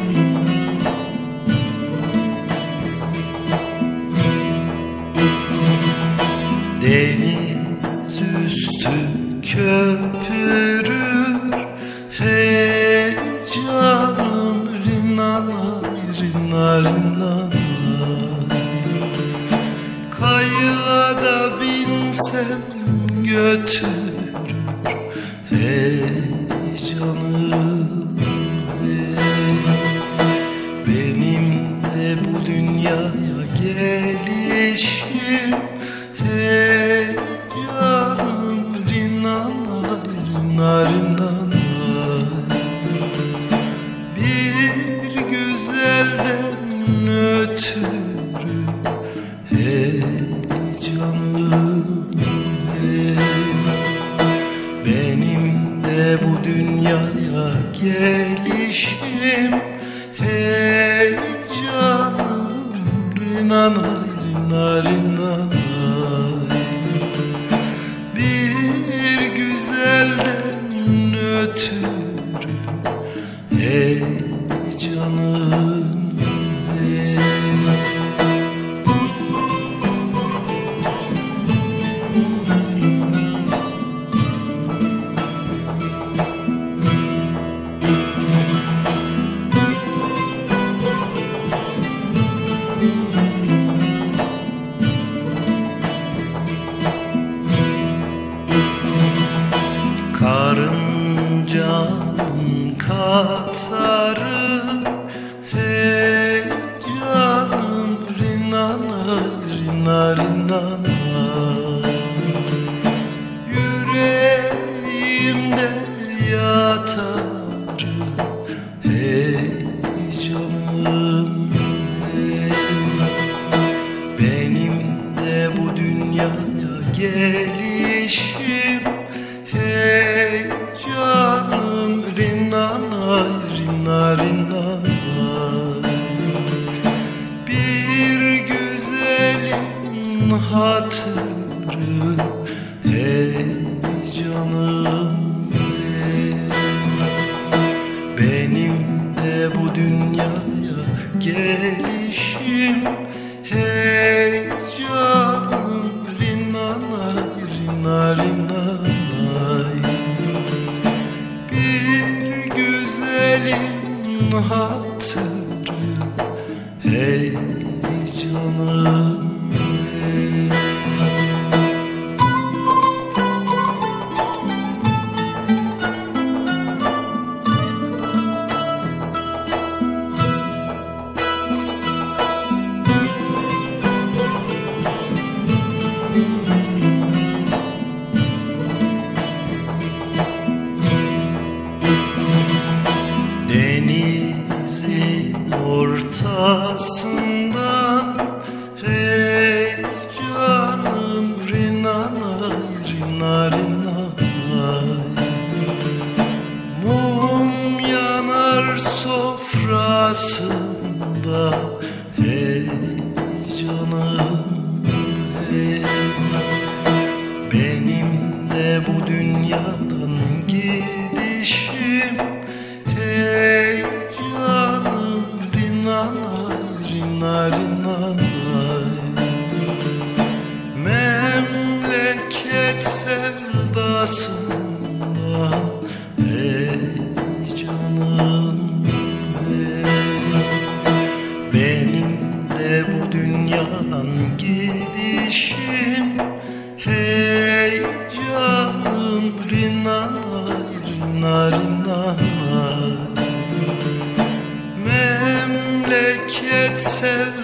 Deniz üstü köpürür, hey canım rinanay rinay. Kayığa da binsem götürür, hey canım hey. Benim de bu dünyaya gelişim, hey canım rinanay rinanay. Bir güzelden ötürü, hey canım hey. Benim de bu dünyaya gelişim, hey canım rinanay rinanay. Bir güzelden ötürü, hey canım hey. Karıncanın katarı, hey canım rinanay rinanay. Yüreğimde yatar, hey canım hey. Benim de bu dünyaya gelişim, hey canım rinanay rinanay. Bir güzelin hatırı, hey canım hey. Benim de bu dünyaya gelişim, hey canım rinanay rinanay. Bir güzelin hatırı, hey canım hey. Denizin ortasından, hey canım rinanay rinanay. Mum yanar sofrasında, hey canım hey. Benim de bu dünyadan gidişim, hey canım rinanay rinanay. Memleket sevdasından, hey canım hey. Benim de bu dünyadan gidişim, hey canım rinanay rinanay. Memleket sevdasından,